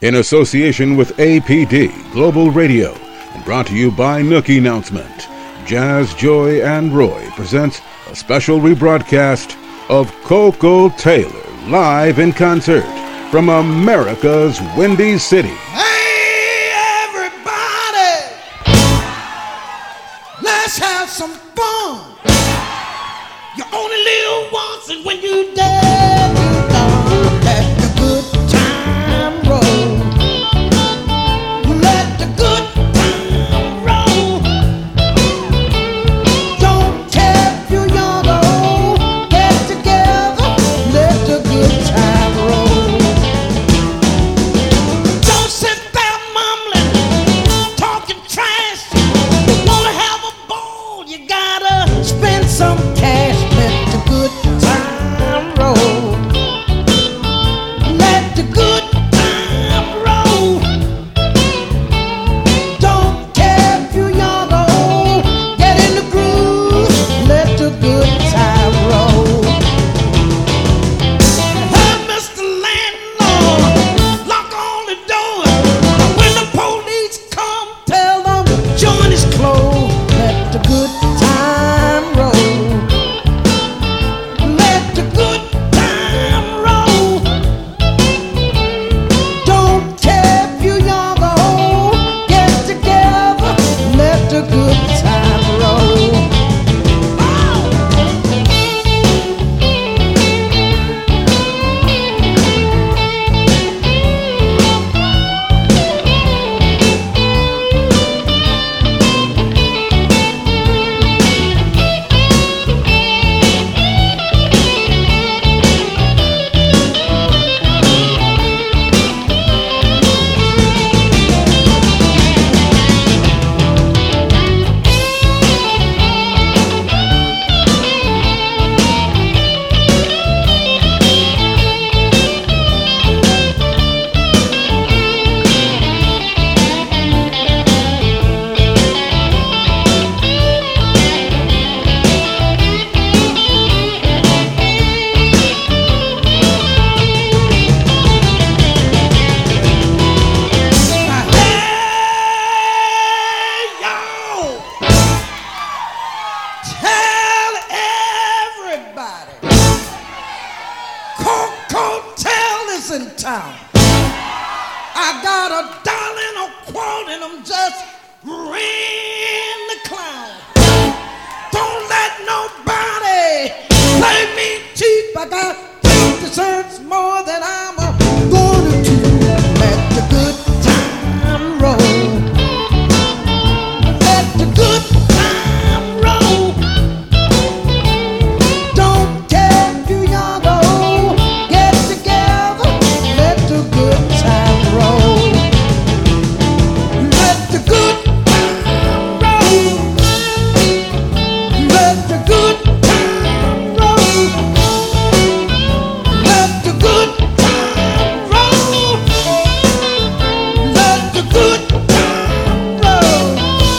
In association with APD Global Radio and brought to you by Nookie Announcement, Jazz, Joy, and Roy presents a special rebroadcast of Coco Taylor live in concert from America's Windy City. Hey, everybody, let's have some fun. You only live once, and when you dead, you gone. Let the good time roll. Let the good time roll. Don't care if you're young or old. Get together, let the good time roll. Don't sit there mumbling, talking trash. You wanna have a ball, you gotta spend some cash. Let the good time roll. Let the good time roll. Don't care if you're young or old. Get in the groove. Let the good time roll. Hey, Mr. Landlord, lock on the door. When the police come, tell them joint is closed. Let the good time roll. Let the good time roll. Don't care if you're young or old. Get together. Let the good time roll. Hey, y'all, tell everybody Coco Taylor is in town. I got $1 a quart and I'm just ran the clown. Don't let nobody play me cheap. I got two desserts more than I'm gonna do. Let the good time roll. Let the good time roll. Don't care if you're young or old. Get together. Let the good time roll. Let the good time roll. Let the good time roll. Let the good time roll. Let the good time roll.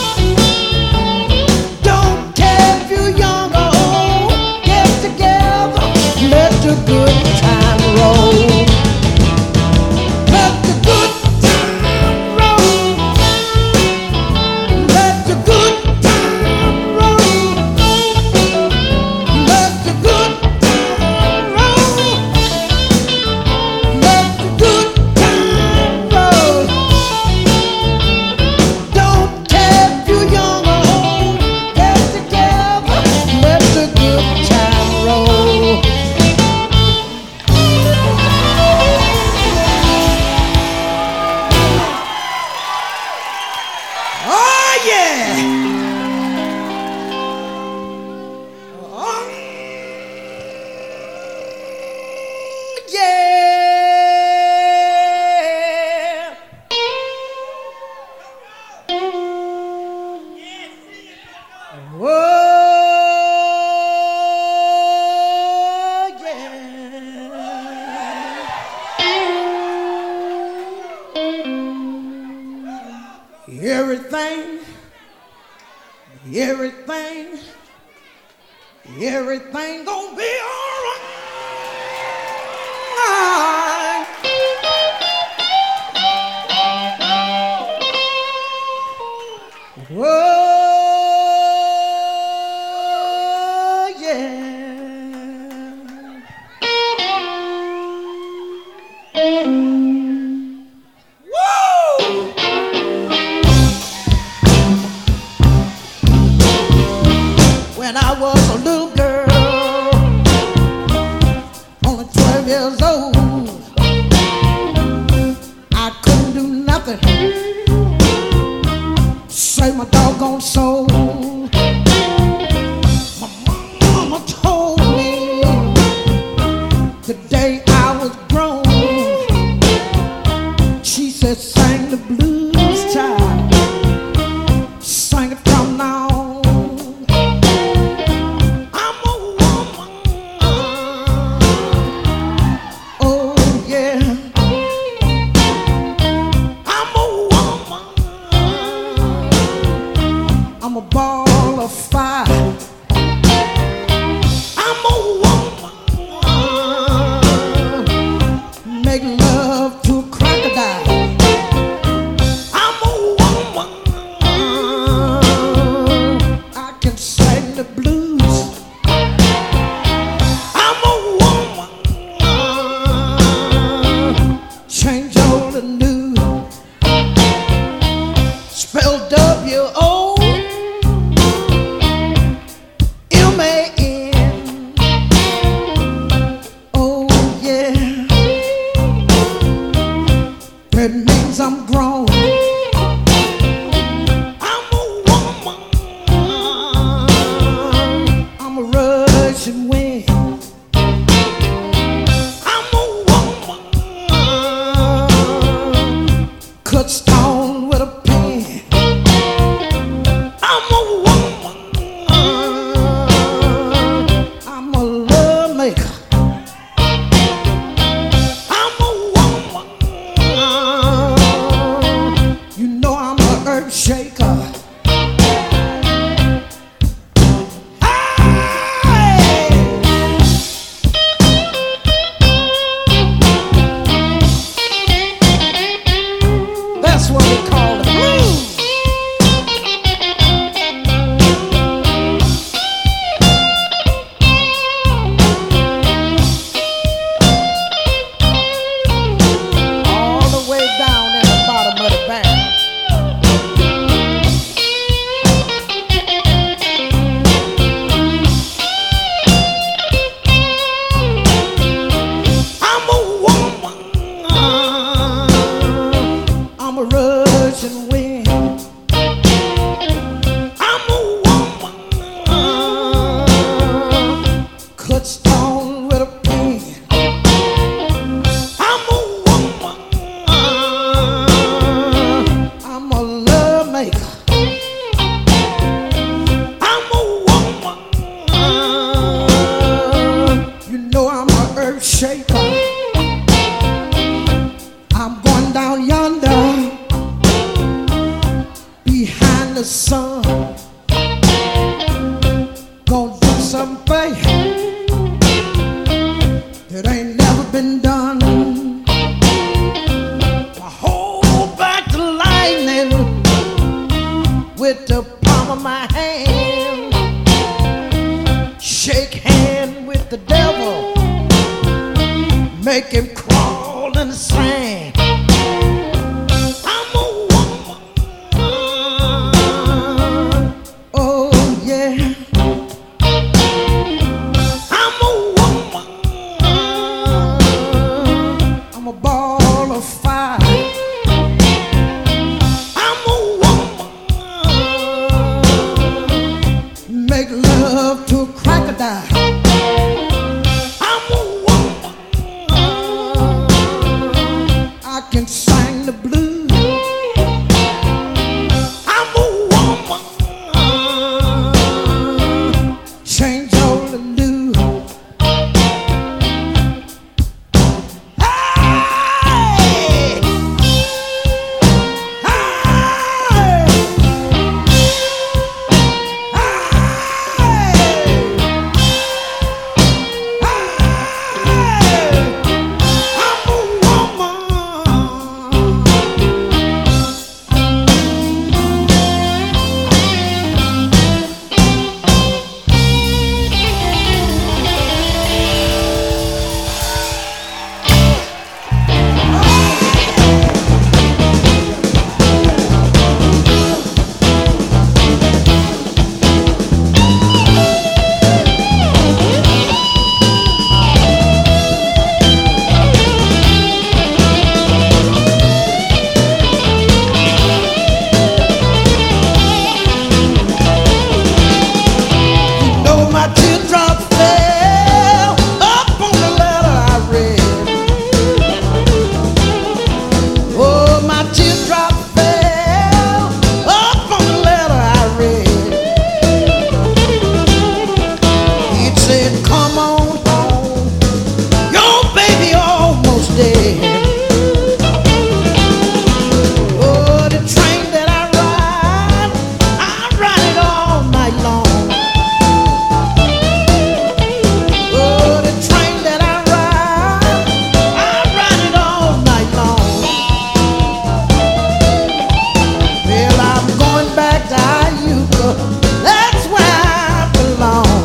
Don't care if you're young or old. Get together. Let the good time roll. Let the good time roll. Let the good time roll. Let the good time roll. Let the good time roll. Don't care if you're young or old. Get together. Let the good time roll. Oh yeah. Oh yeah. Oh yeah. Everything gonna be alright. nothing. Save my doggone soul. My mama told me the day I was grown. She said, sing the blues, child. Sing it from now on. I'm a woman. Oh, yeah. I'm a woman. I'm a ball of fire. I'm a woman. Make love to a crocodile. I'm a woman. I can sing the blues. I'm a woman. Change old and new. Spell WOMAN. Oh yeah. That means I'm grown. I'm a woman. I'm a rushing wind. I'm a woman. Cut stone with a pen. I'm a woman. I'm a love maker. I'm a woman. You know I'm a earth shaker. Hey! That's what we call the blues. All the way down in the bottom of the band. I'm a woman. I'm a rushing wind. I'm a woman. Cut stone with a pen. I'm a woman. I'm a love maker. I'm a woman. You know I'm a earth shaker. I'm going down yonder behind the sun. Gonna do something that ain't never been done. I hold back the lightning with the palm of my hand. Shake hand with the devil. Make him crawl in the sand. I'm a woman. Oh yeah. I'm a woman. I'm a ball of fire. I'm a woman. Make love to a crocodile. I'm a woman. I can sing the blues. I'm a woman. Change old and new. Hey! Hey! Hey! I'm a woman. my teardrop fell up on the letter I read. It said, come on home, your baby almost dead. Oh, the train that I ride it all night long. Oh, the train that I ride it all night long. Well, I'm going back to Iuka, that's where I belong.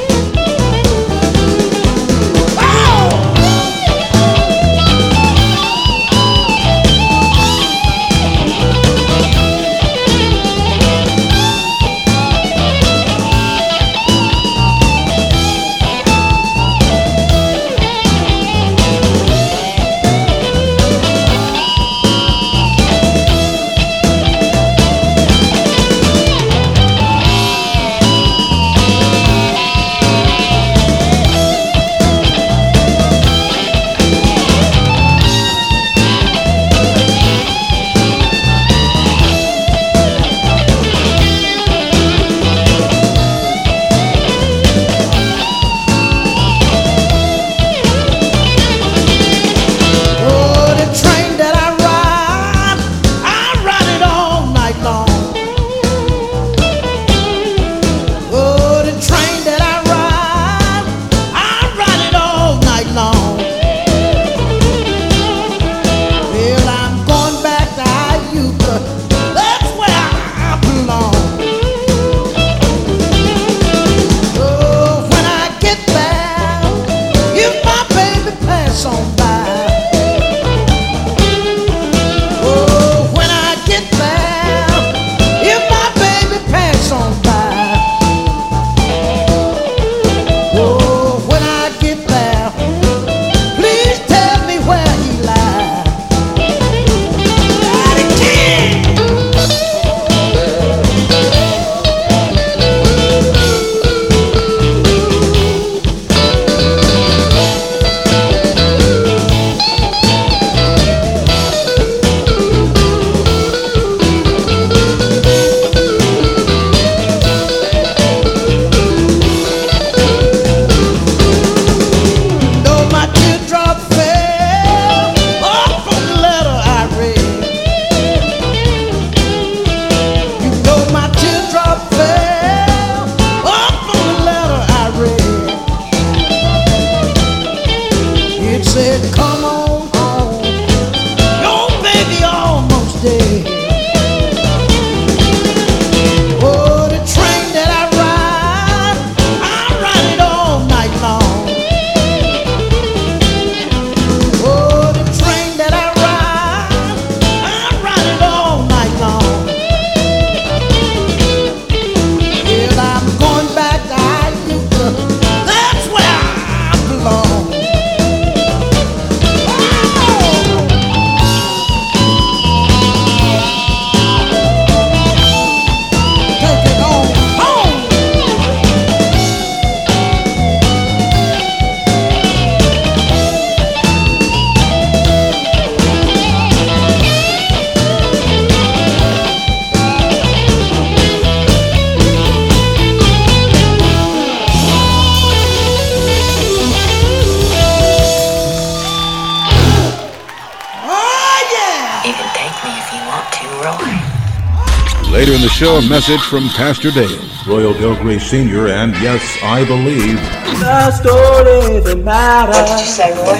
Later in the show, a message from Pastor Dale, Royal Del Grey Sr., and yes, I believe the story that matters. What did you say, Roy?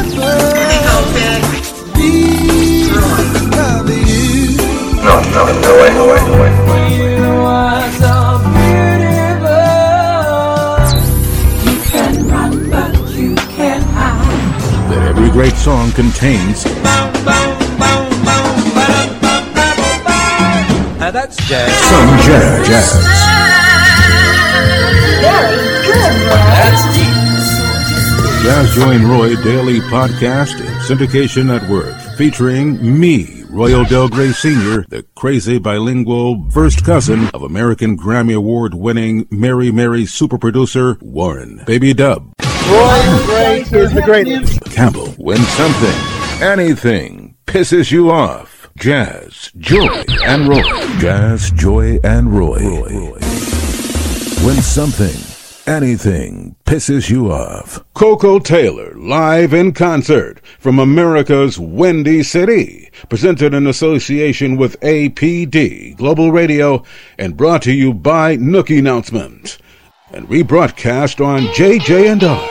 No way. You are so beautiful. You can run, but you can't hide. that every great song contains that's jazz. some jazz. Very good, Roy. That's deep. Jazz Join Roy Daily Podcast and Syndication Network, featuring me, Royal Del Grey Sr., the crazy bilingual first cousin of American Grammy Award-winning Mary super producer Warren Baby Dub. Roy Gray is the greatest. Campbell. When something, anything, pisses you off, Jazz, Joy, and Roy. Jazz, Joy, and Roy. When something, anything, pisses you off. Coco Taylor, live in concert from America's Windy City. Presented in association with APD Global Radio and brought to you by Nookie Announcement. And rebroadcast on JJ&R.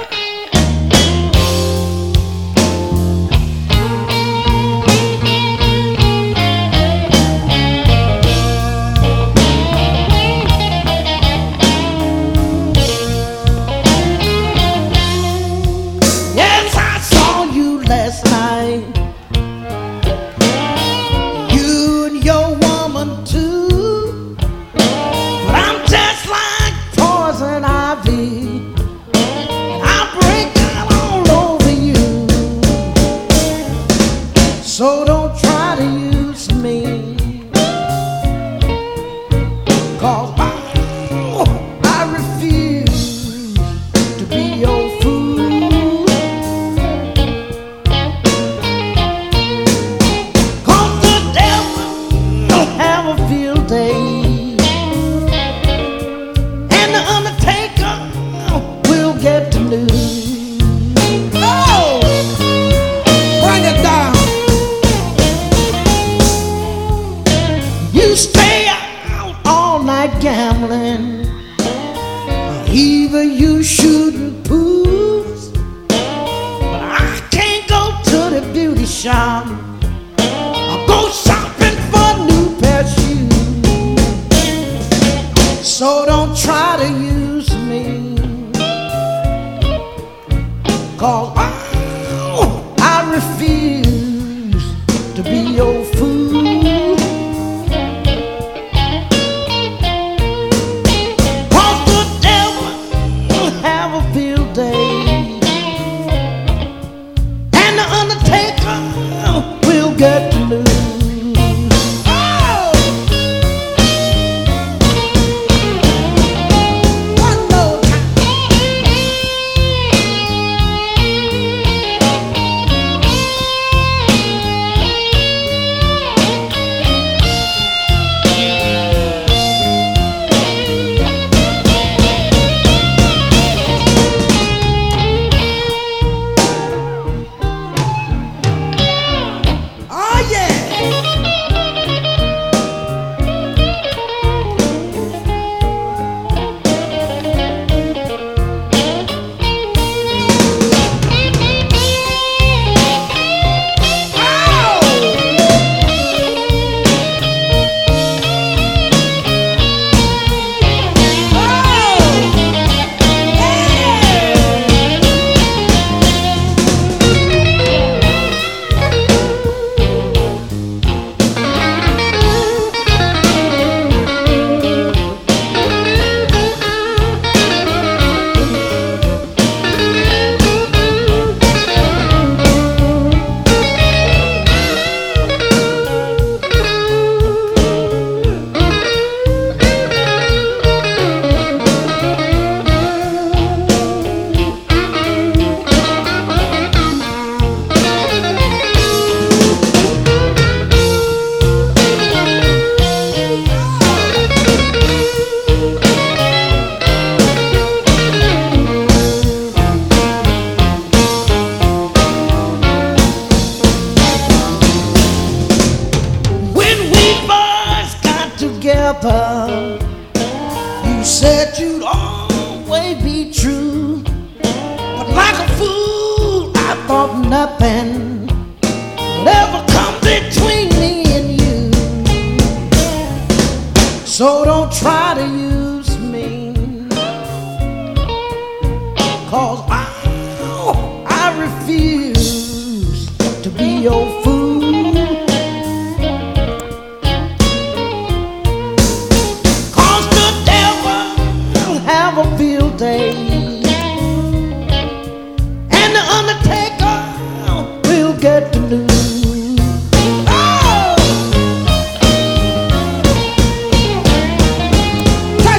Take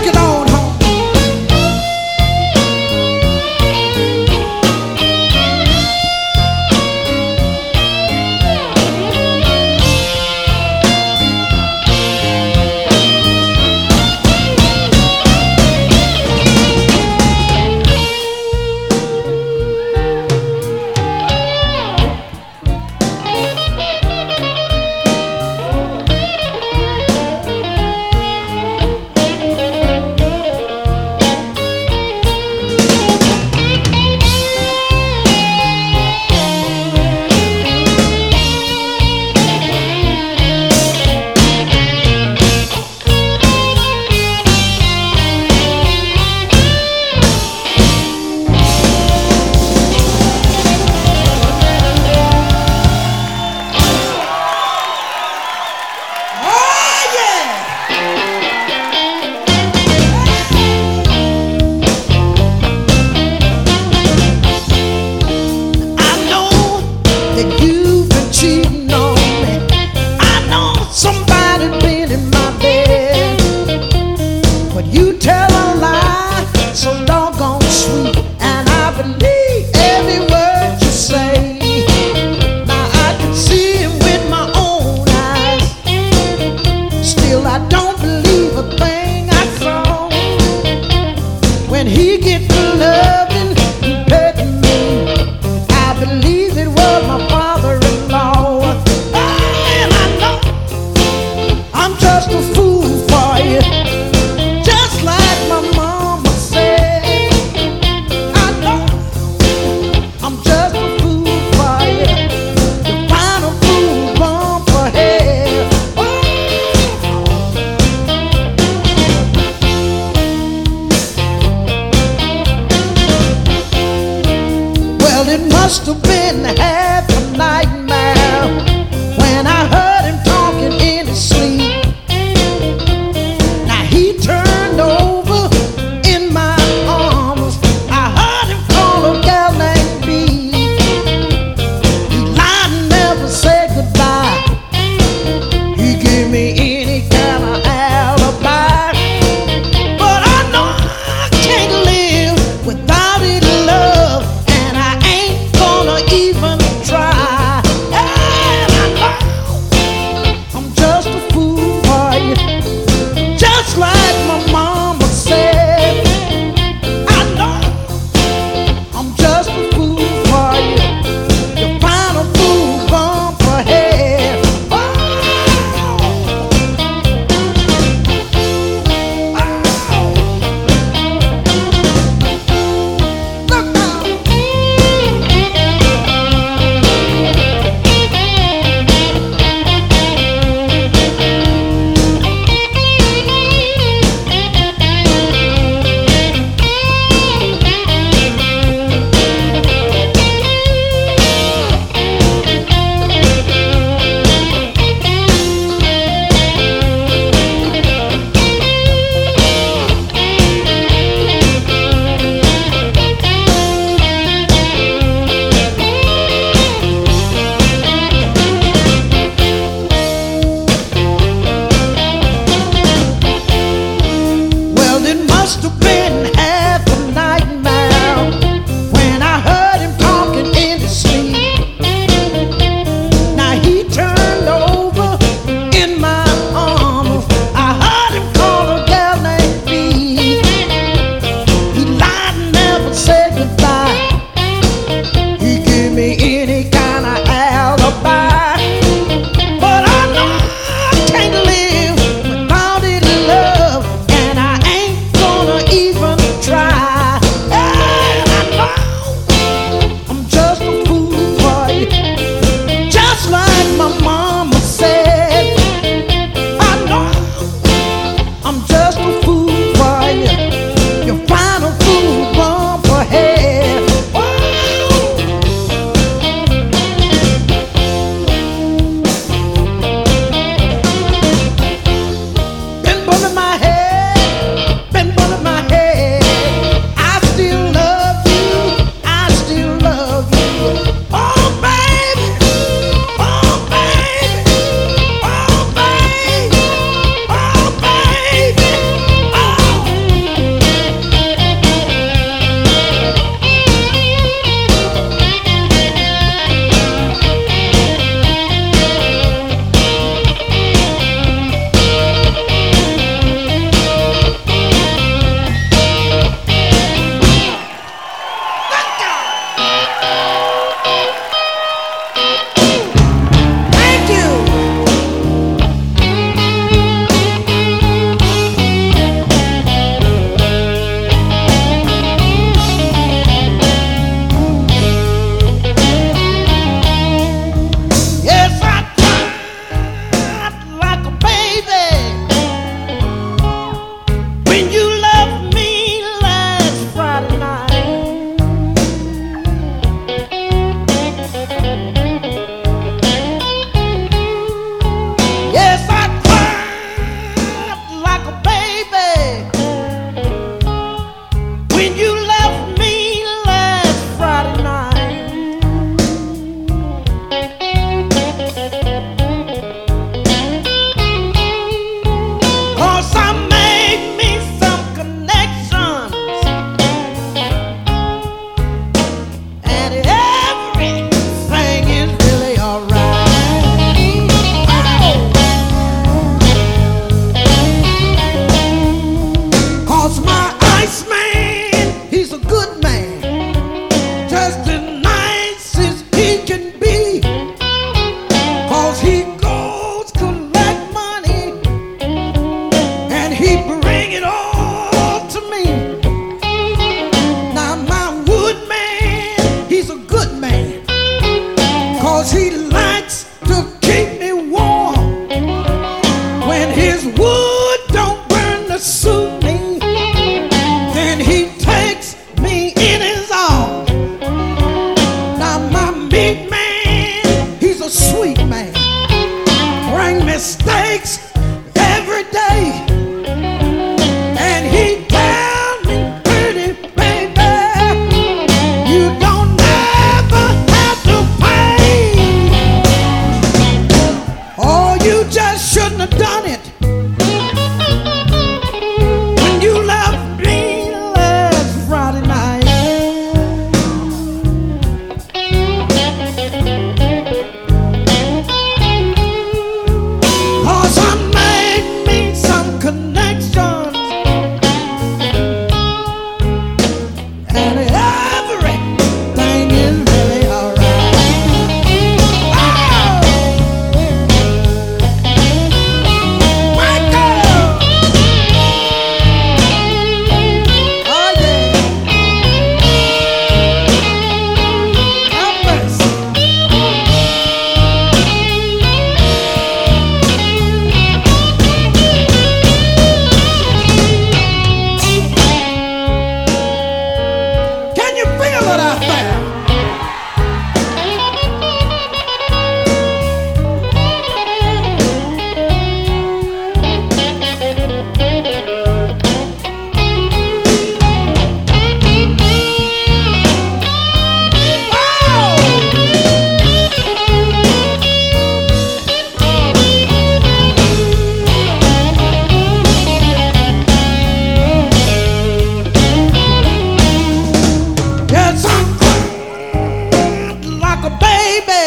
just a fool for you, just like my mama said. I know I'm just a fool for you, the final fool born for hell. Well, it must have been half a nightmare when I heard him talking in his sleep. Now he turned over in my arms. I heard him call a gal named Bee. He lied and never said goodbye. He gave me any kind of alibi. But I know I can't live without his love, and I ain't gonna mistakes every day. And he tells me, pretty baby, you don't never have to pay. Oh, you just shouldn't have done it when you left me last Friday night. 'Cause I made me some connections, and everything is really alright. Oh! Wake up! Oh yeah! Have mercy. Can you feel it out there? Yes, I'm cried like a baby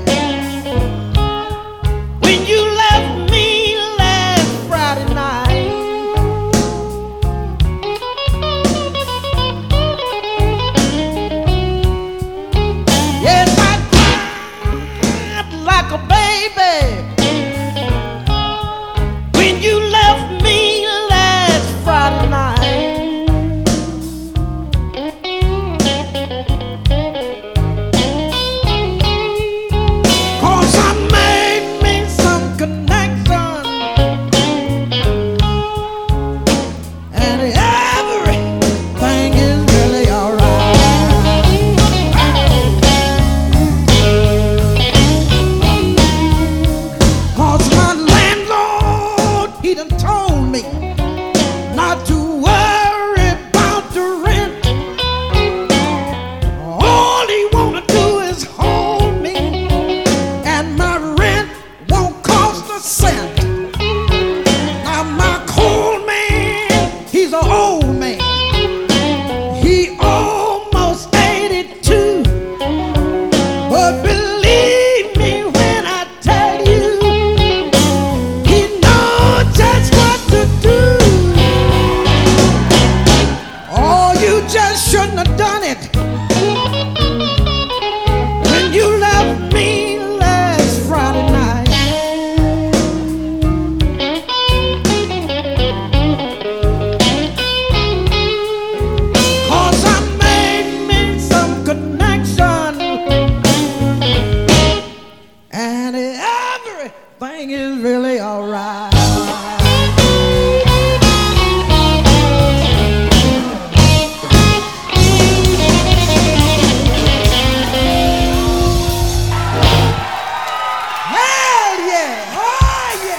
when you left me last Friday night. Yes, I cried like a baby when you left me last Friday night. 'Cause I made me some connections, and everything is really alright. 'Cause my landlord, he done told me not to worry about the rent. All he wanna do is hold me, and my rent won't cost a cent. Now my cold man, he's an old man. He almost 82. But believe me when I tell you, he knows just what to do. Oh, you just shouldn't have done it when you left me last Friday night. 'Cause I made me some connection, and everything is really alright. Hell yeah! Oh yeah!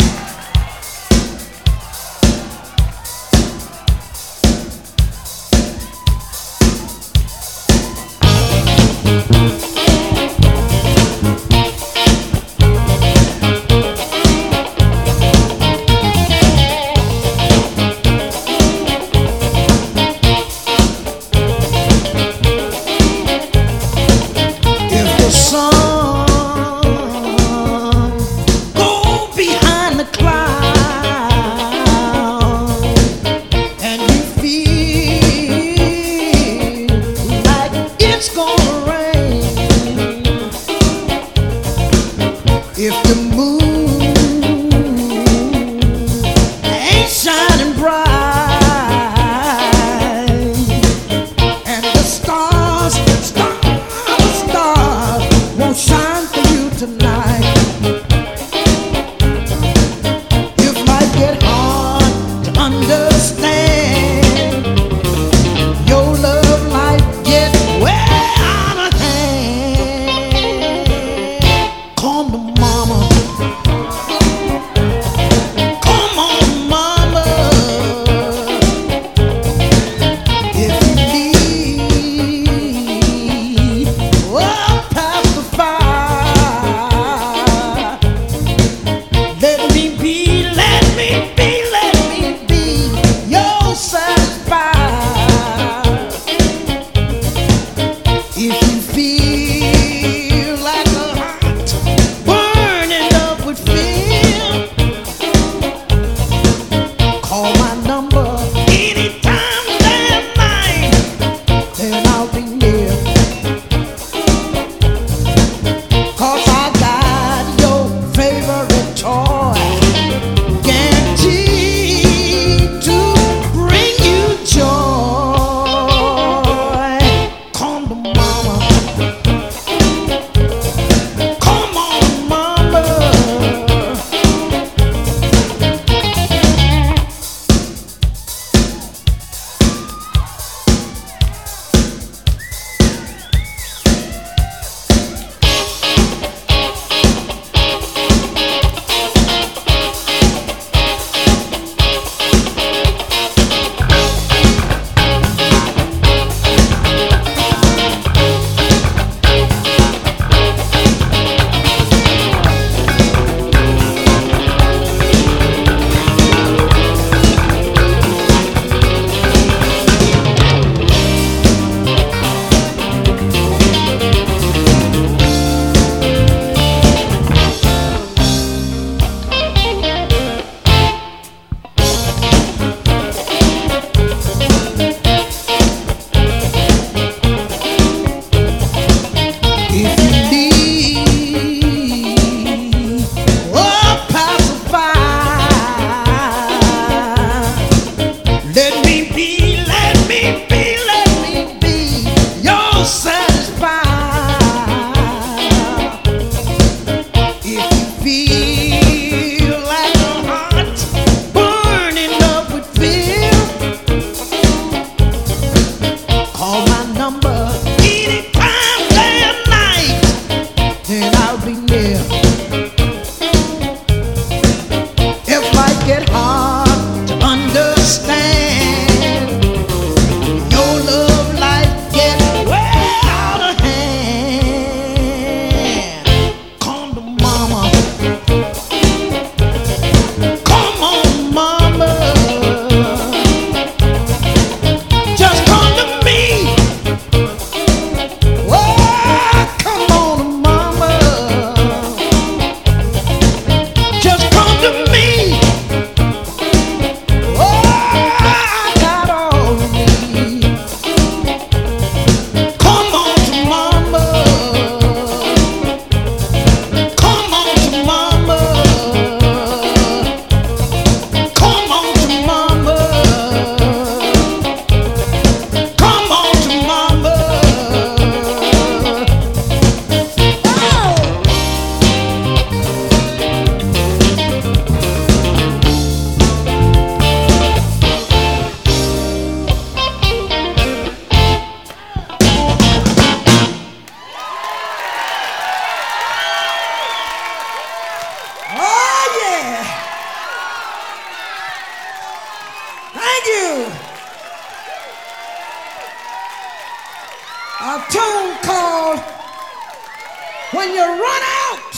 tune called When You Run Out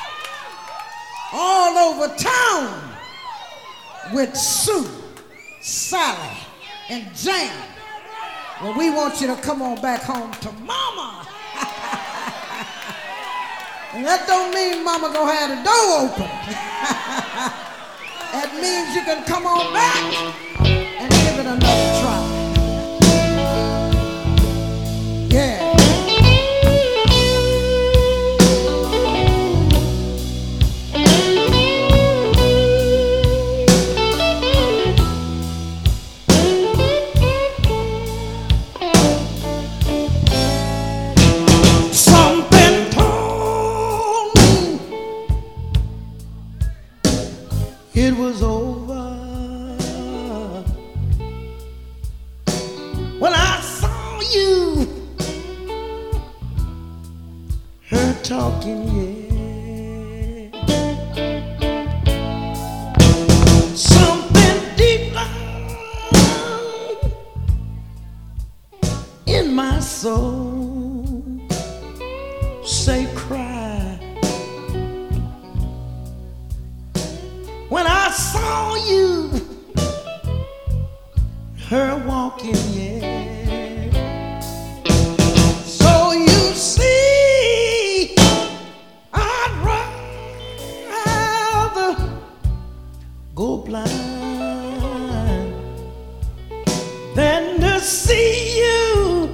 All Over Town with Sue, Sally, and Jane. Well, we want you to come on back home to Mama. And that don't mean Mama gonna have the door open. That means you can come on back and give it another try. Yeah. It was over when I saw you, her talking, yeah. Something deep down in my soul say cry. When I saw you, her walking, yeah. So you see, I'd rather go blind than to see you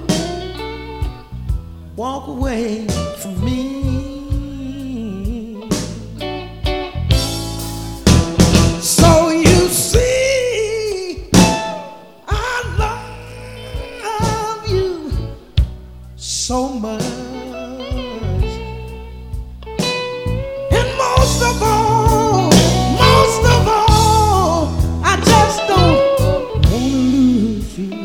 walk away from me. So you see, I love you so much. And most of all, I just don't wanna lose you.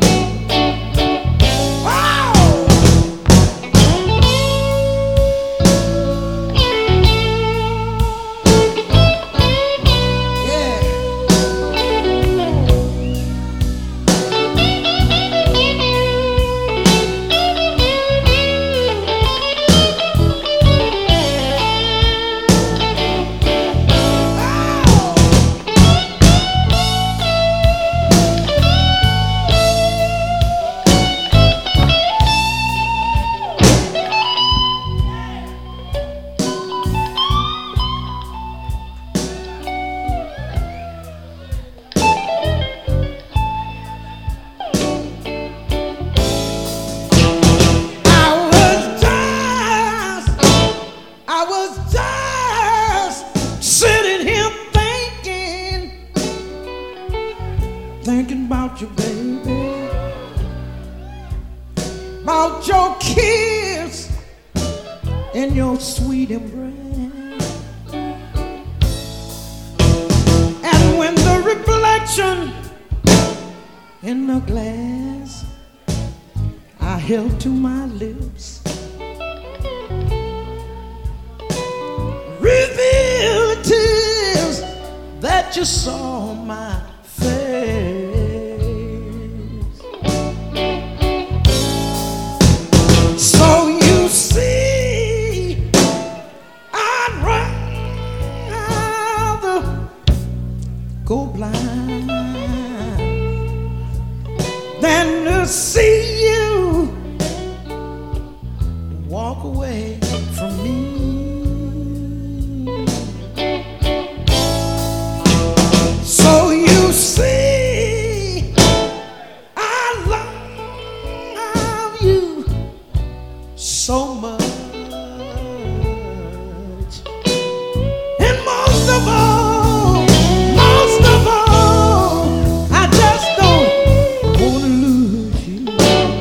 I was just sitting here thinking about you, baby, about your kiss and your sweet embrace. And when the reflection in the glass I held to my lips revealed tears that you saw on my face. So you see, I'd rather go blind than to see you walk away from me. So you see, I love you so much. And most of all, I just don't wanna lose you.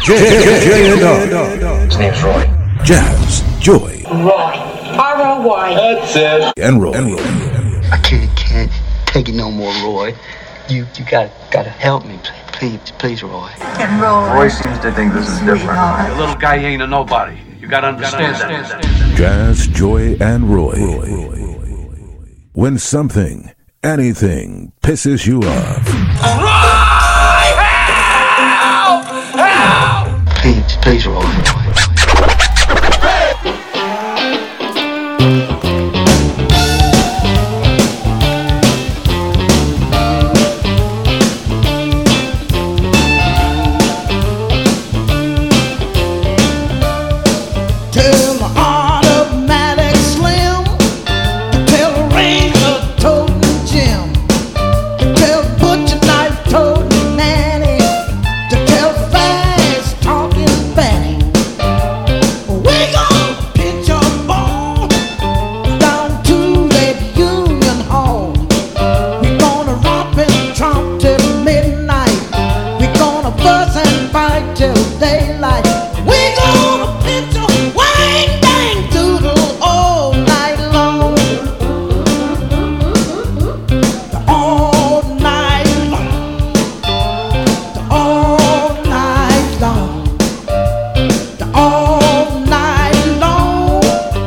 J and R. His name's Roy. Jazz, Joy, Roy. R-O-Y. That's it. and Roy. I can't take it no more, Roy. You gotta help me, please, Roy. And Roy. Roy seems to think this is different. Sweetheart. The little guy ain't a nobody. You gotta understand that. Jazz, Joy, and Roy. When something, anything, pisses you off, Please, Roy. Tell the automatic slim, tell the razor toting Jim, tell butcher knife toting Nanny, to tell fast talking Fanny. We gon' pitch a ball down to that Union Hall. We gonna romp and tromp till midnight. We gonna fuss and fight till daylight. We gonna pitch a wang dang doodle all night long. All night long. All night long. All night long.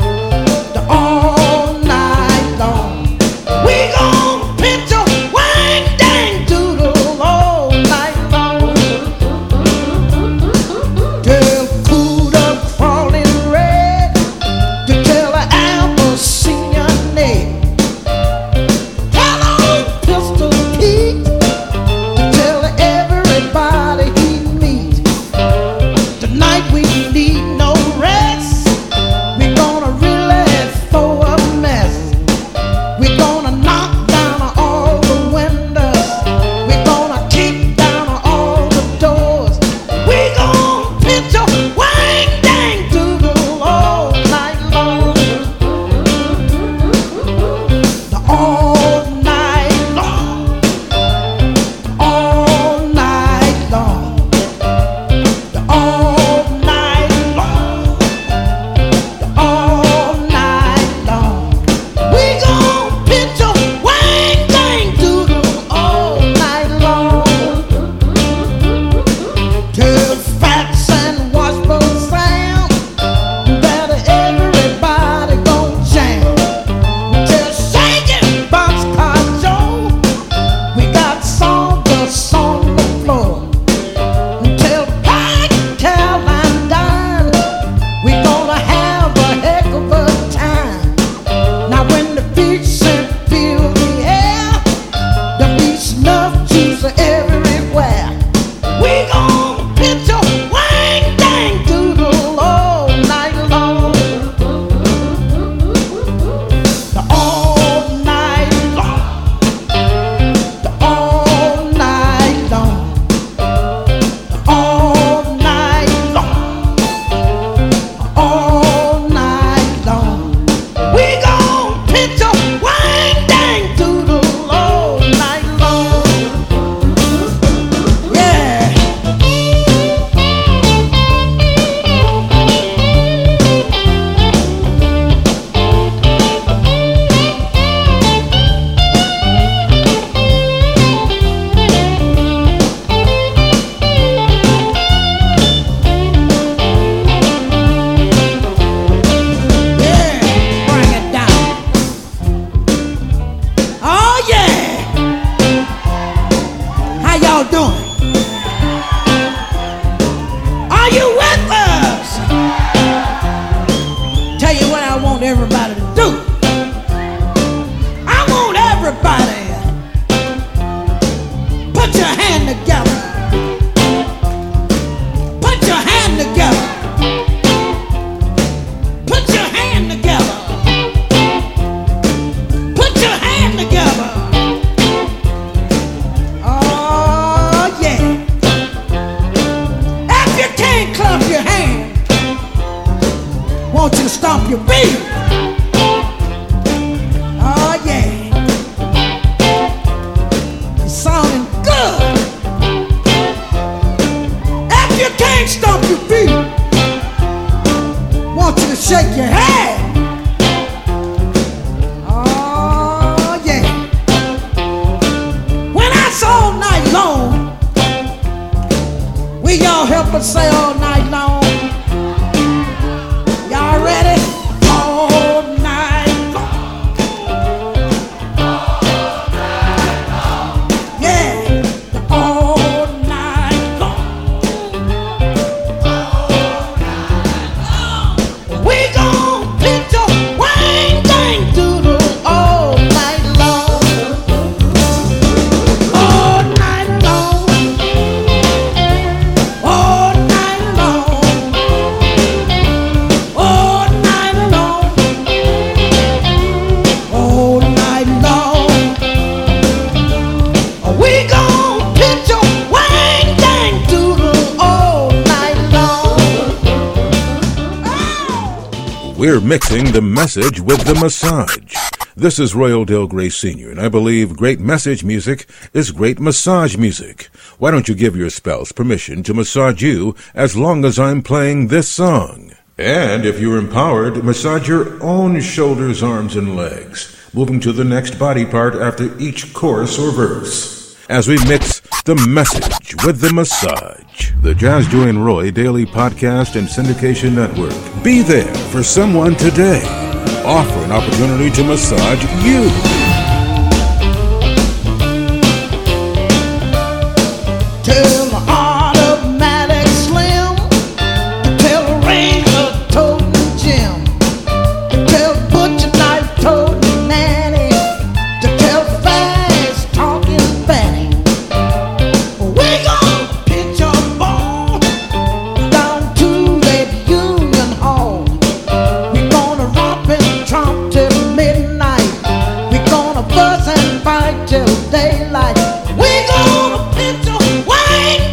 All night long. We gon' pitch a wang dang doodle all night long. Till Cuda crawling red, to tell the amber senior name. Tell old Pistol Pete, to tell everybody he meet. Tonight we need no rest. We gonna really throw a mess. We gonna knock down all the windows. We gonna kick down all the doors. We gonna pitch a wang dang doodle all night long. The all night long. All night long. The all night long. The all night long. We gon' pitch a wang dang doodle all night long. Till Fats and Washbowl Sam, that everybody gon' jam. Till Shakin' Boxcar Joe, we got sawdust on the floor. Until Pike Caroline dine, we gonna have a heck of a time. Now when the beach and fill the air, the beach snuff juice everywhere. We gon' pitch a wang dang doodle all night long. The all night long. The all night long. The all night long. All night long. We gon' pitch a wang dang doodle all night long. Yeah. Yeah, bring it down. Oh yeah. How y'all doing? Are you with us? Tell you what I want everybody to do. I want everybody put your hand together. Put your hand together. Put your hand together. Put your hand together. Oh yeah. If you can't clap your hand, won't you stomp your feet? Oh yeah. It's sounding good. If you can't stomp shake your head. Oh, yeah. When I say all night long, will y'all help us say all night long? Y'all ready? All night long. Yeah, all night long. We gon' pitch a wang dang doodle all night long. All night long. All night long. All night long. All night long. We gon' pitch a wang dang doodle all night long. We're mixing the message with the massage. This is Royal Del Grey Sr., and I believe great message music is great massage music. Why don't you give your spouse permission to massage you as long as I'm playing this song? And if you're empowered, massage your own shoulders, arms, and legs, moving to the next body part after each chorus or verse. As we mix the message with the massage. The Jazz Joy and Roy Daily Podcast and Syndication Network. Be there for someone today. Offer an opportunity to massage you. Tell the automatic slim, tell the razor toting Jim, tell butcher knife toting Nanny, to tell fast talking Fanny. We gon' pitch a ball down to that Union Hall. We gonna romp and tromp till midnight. We gonna fuss and fight till daylight. We gonna pitch a wang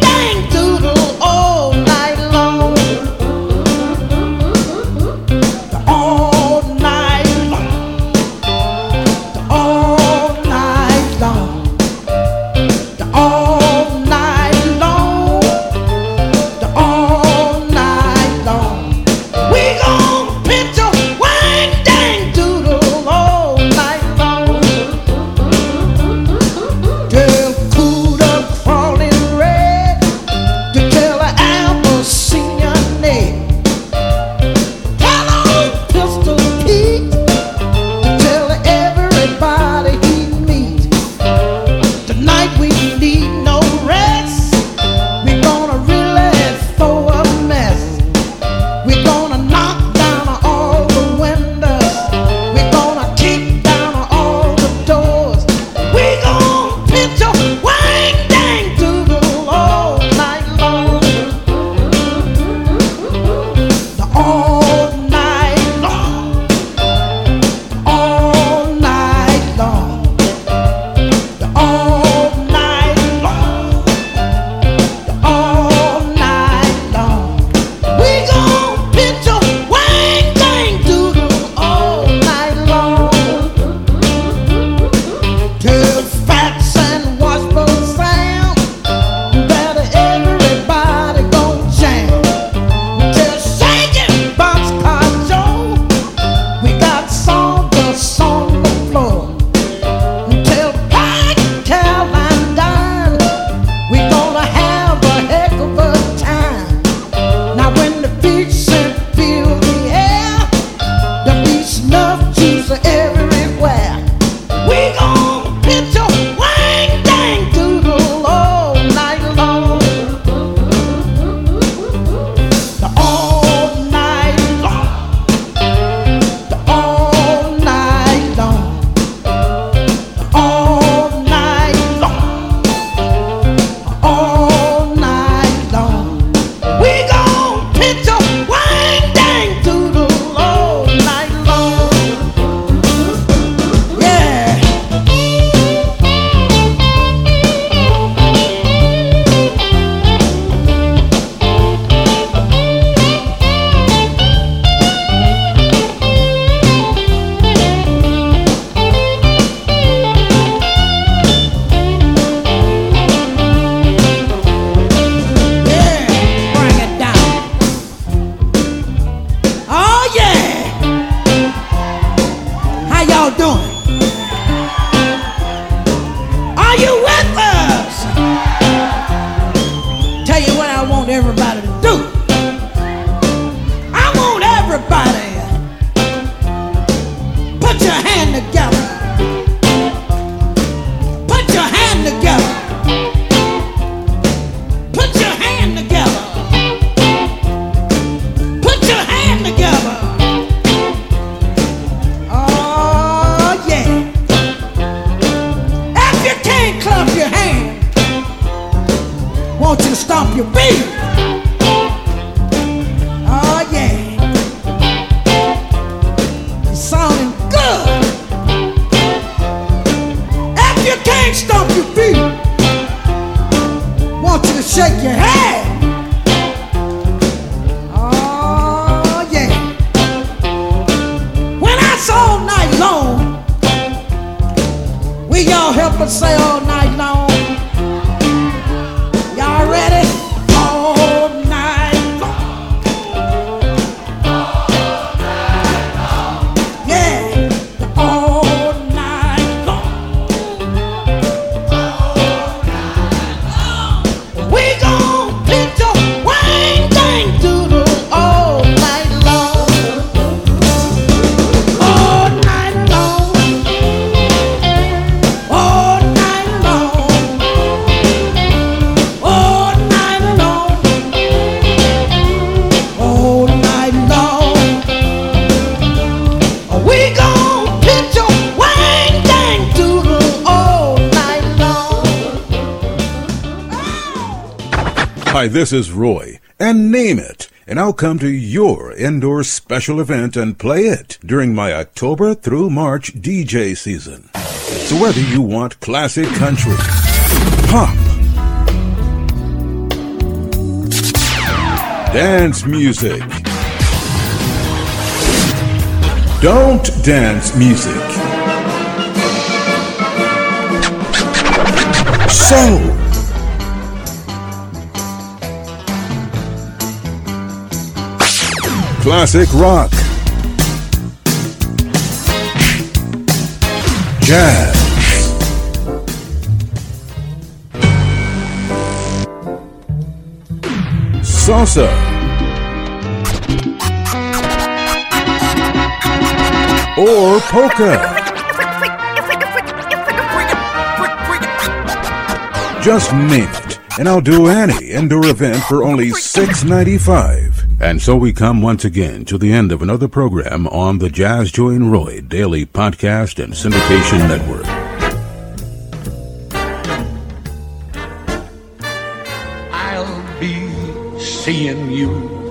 y'all doing? Are you with us? Tell you what I want everybody to do. I want everybody put your hand together. Put your hand together. Put your hand together. Put your hand together. Oh yeah. If you can't clap your hand, want you to stomp your feet. Oh yeah. It's sounding good. If you can't stomp your feet, want you to shake your head. Oh yeah. When I say all night long, will y'all help us say all night long? Y'all ready? All night long. Yeah, all night long. We gon' pitch a wang dang doodle all night long. All night long. All night long. All night long. All night long. We gon' pitch a wang dang doodle all night long. Hi, this is Roy, and name it, and I'll come to your indoor special event and play it during my October through March DJ season. So whether you want classic country, pop, dance music, don't dance music, soul, classic rock, jazz, salsa, or polka. Just name it, and I'll do any indoor event for only $6.95. And so we come once again to the end of another program on the Jazz Joy and Roy Daily Podcast and Syndication Network. I'll be seeing you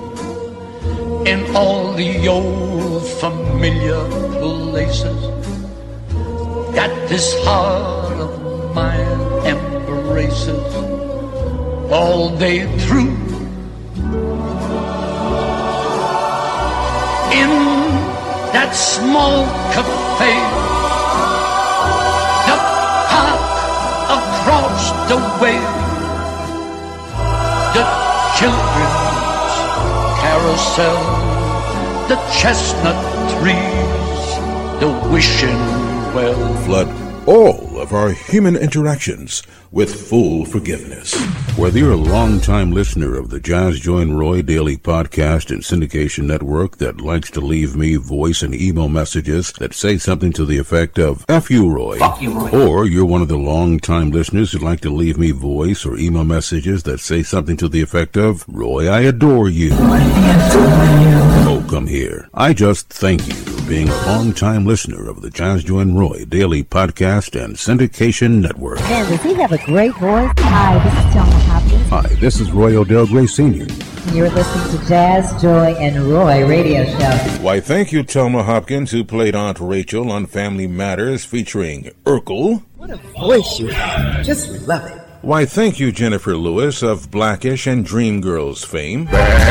in all the old familiar places that this heart of mine embraces all day through. In that small cafe, the park across the way, the children's carousel, the chestnut trees, the wishing well. Flood all of our human interactions with full forgiveness. Whether you're a long-time listener of the Jazz Joy and Roy Daily Podcast and Syndication Network that likes to leave me voice and email messages that say something to the effect of F you, Roy. Fuck you, Roy. Or you're one of the long-time listeners who'd like to leave me voice or email messages that say something to the effect of Roy, I adore you. Oh, come here. I just thank you for being a long-time listener of the Jazz Joy and Roy Daily Podcast and Syndication Network. Man, does he have a great voice? Hi, this is Thelma Hopkins. Hi, this is Roy Odell Gray Sr. You're listening to Jazz, Joy, and Roy radio show. Why, thank you, Thelma Hopkins, who played Aunt Rachel on Family Matters featuring Urkel. What a voice you have. Just love it. Why, thank you, Jennifer Lewis of Blackish and Dreamgirls fame.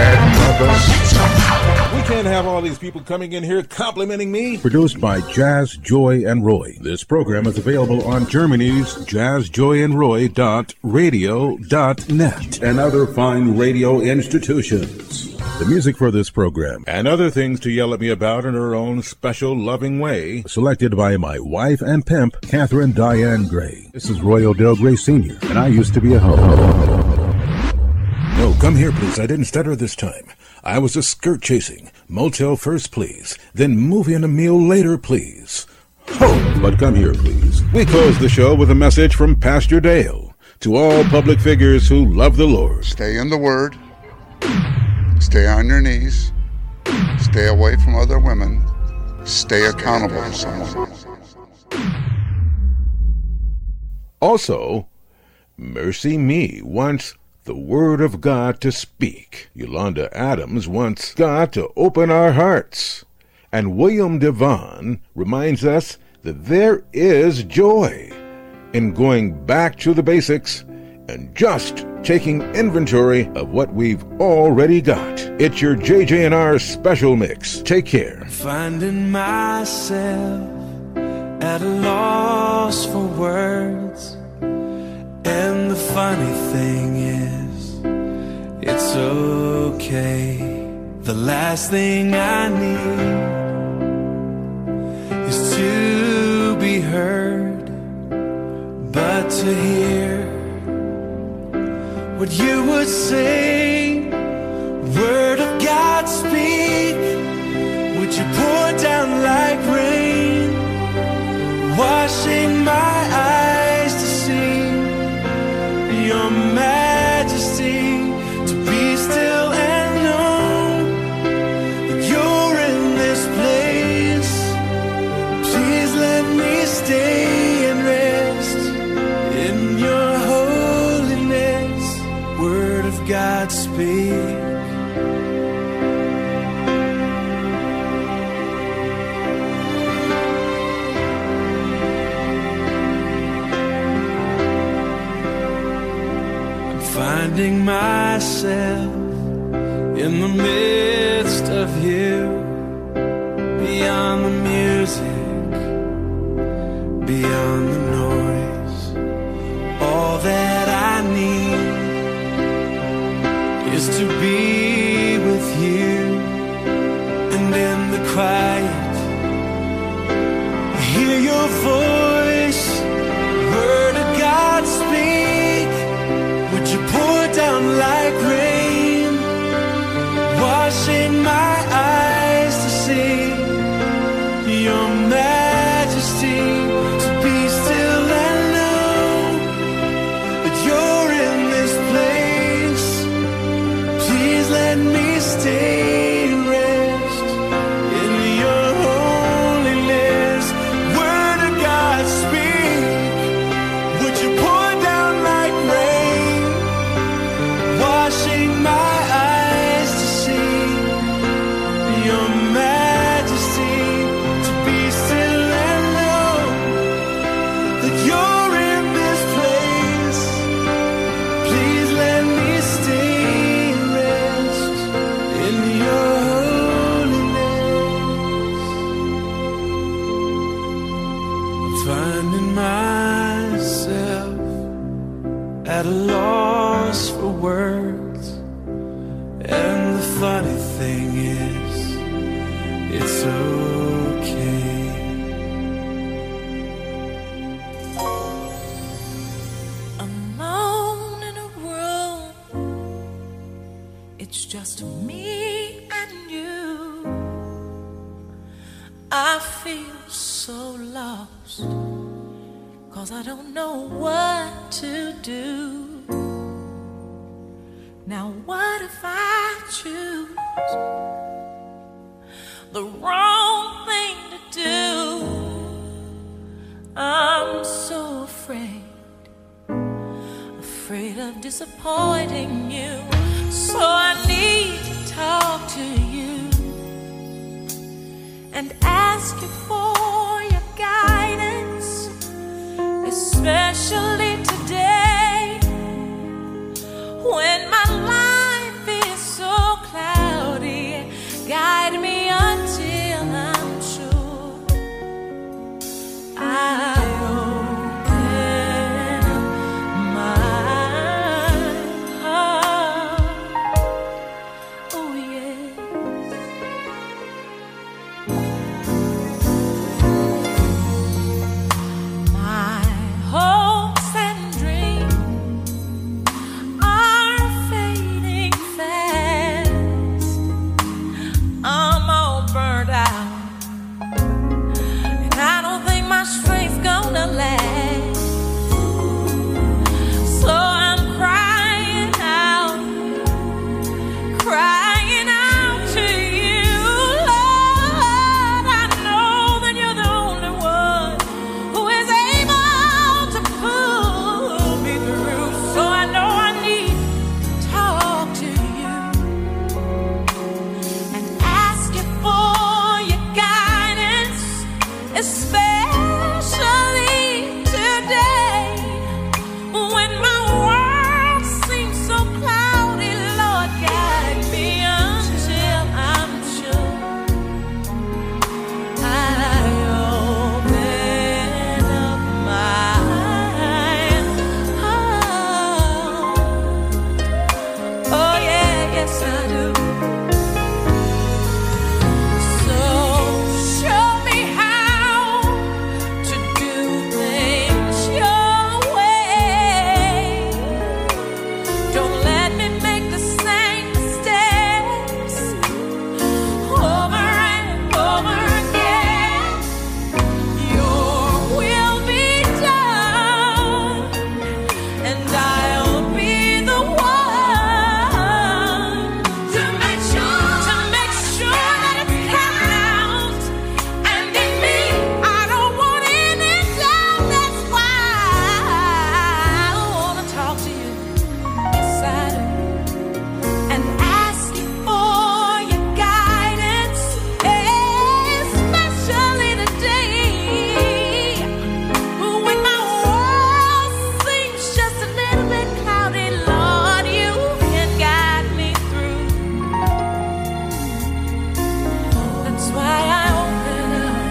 We can't have all these people coming in here complimenting me. Produced by Jazz, Joy, and Roy. This program is available on Germany's jazzjoyandroy.radio.net and other fine radio institutions. The music for this program and other things to yell at me about in her own special loving way, selected by my wife and pimp, Catherine Diane Gray. This is Roy Odell Gray Sr., and I used to be a hoe. No, come here, please. I didn't stutter this time. I was a skirt chasing. Motel first, please. Then movie and a meal later, please. Ho! But come here, please. We close the show with a message from Pastor Dale to all public figures who love the Lord. Stay in the Word. Stay on your knees. Stay away from other women. Stay accountable to someone. Also, Mercy Me wants the Word of God to speak. Yolanda Adams wants God to open our hearts. And William Devon reminds us that there is joy in going back to the basics and just taking inventory of what we've already got. It's your JJ&R special mix. Take care. I'm finding myself at a loss for words. And the funny thing is, it's okay. The last thing I need is to be heard, but to hear what you would say. Word of God, speak. Would you pour down like rain, washing my eyes to see your majesty, to be still and know that you're in this place. Please let me stay and rest in your holiness. Word of God, speak. Finding myself in the midst of you, beyond the music, beyond the noise. All that I need is to be with you, and in the quiet, hear your voice. Word of God, speak. Would you pour down like rain, washing my eyes to see your majesty, to be still and know that you're in this place. Please let me stay and rest in your holiness. Word of God, speak. Would you pour down like rain, washing my eyes to see your majesty, to be still and know that you're in this place. Please let me stay and rest in your holiness. I'm finding myself at a loss for words, and the funny thing is, it's okay. Alone in a room, it's just me and you. I feel so lost, 'cause I don't know what to do. Now what if I choose the wrong thing to do? I'm so afraid of disappointing you. So I need to talk to you and ask you for your guidance, especially today when my life is so cloudy. Guide me until I'm sure I open my heart. Oh yeah. especially today when my world seems so cloudy. Lord, guide me until I'm sure I open up my heart. Oh yeah, yes I do. So show me how to do things your way. Don't let me make the same mistakes over and over again. Your will be done, and I'll be the one to make sure that it's carried out. And in me, I don't want any doubt. That's why I wanna talk to you, yes I do, and ask you for your guidance, especially today when my world seems just a little bit cloudy. Lord, you can guide me through. That's why I open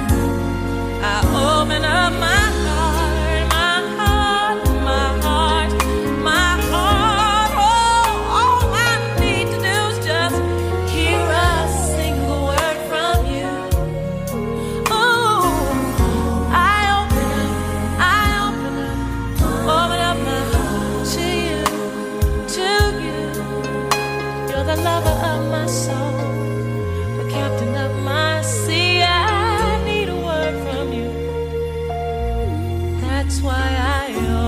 up my heart, my heart, my heart, my heart. Oh, all I need to do is just hear a single word from you. Oh, I open up my heart to you, to you. You're the lover of my soul, the captain of my sea. I need a word from you. That's why I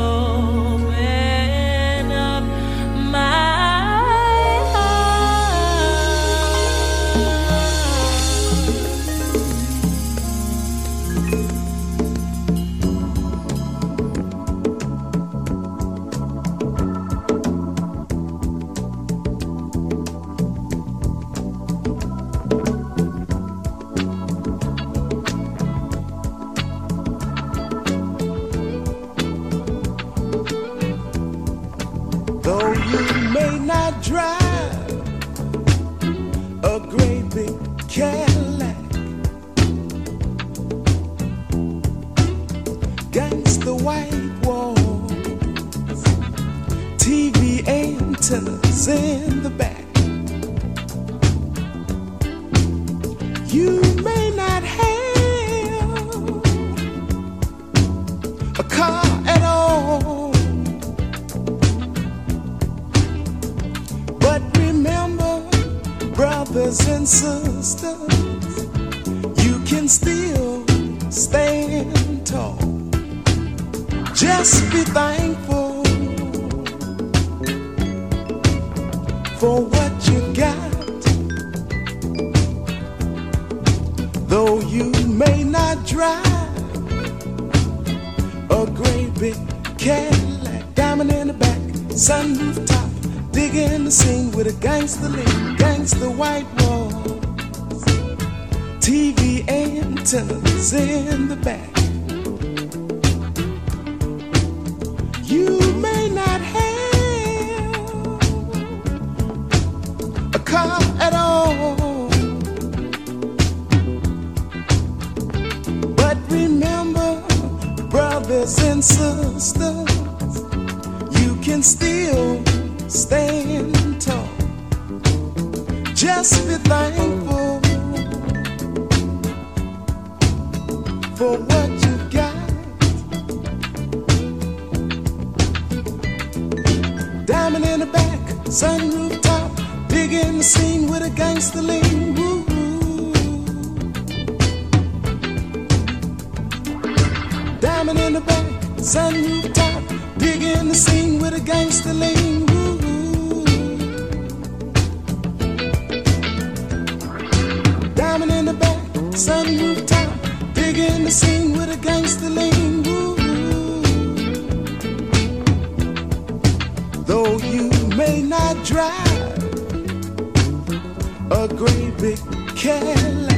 open up my Though you may not drive a great big Cadillac, against the white walls, TV antennas in the back. You may not have a car at all, but remember, brothers and sisters, you can still stand tall. Just be thankful for what you got. Though you may not drive a great big Cadillac, diamond in the back, sunroof top, digging the scene with a gangster lean, gangster white walls, TV antennas in the back. You may not have a car at all, but remember, brothers and sisters, you can still stand tall. Just be thankful for what you got. Diamond in the back, sunroof top, digging the scene with a gangster lean. Woo. Diamond in the back, sunroof top, digging the scene with a gangster lean. Woo. Diamond in the back, sunroof top, digging the scene with a gangster lean. Woo. Though you may not drive a great big Cadillac,